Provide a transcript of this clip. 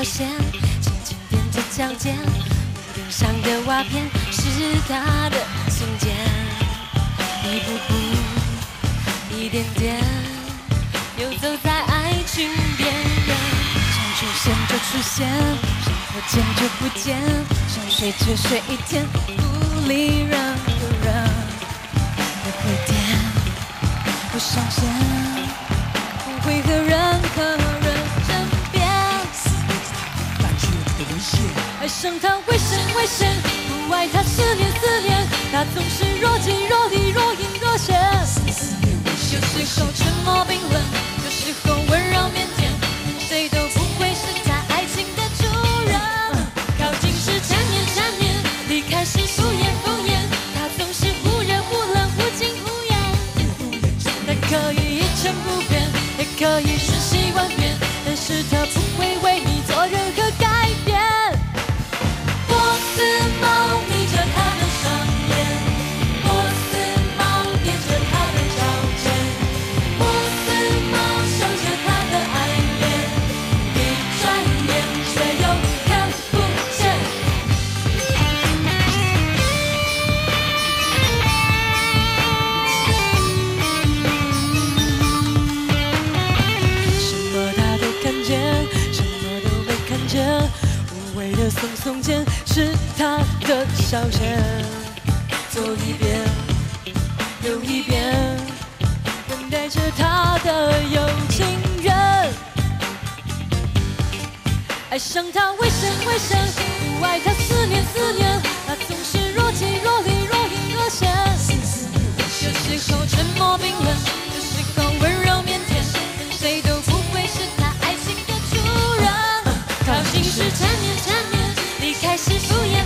条线，轻轻踮着脚尖，屋顶上的瓦片是他的信件，一步步，一点点，游走在爱情边缘。想出现就出现，想不见就不见，想睡就睡一天，不理任何人的回点，不上线，不会和任何人争辩。爱上他危险危险，不爱他思念思念，他总是若即若离若隐若现。有时候沉默冰冷，有时候温柔腼腆，谁都不会是他爱情的主人。靠近时缠绵缠绵，离开时敷衍敷衍，他总是忽热忽冷忽近忽远。他可以一成不变，也可以瞬息万变，但是他不会为你做任何改变。波斯猫眯着他的双眼，波斯猫踮着他的脚尖，波斯猫守着他的爱恋，一转眼却又看不见。什么他都看见，什么都没看见，无谓的耸耸肩是他的消遣。走一遍又一遍，等待着他的有情人。爱上他危险危险，不爱他思念思念，他总是若即若离若隐若现。有时候沉默冰冷，有时候温柔腼腆，谁都不会是他爱情的主人。靠近时缠绵缠绵，离开时敷衍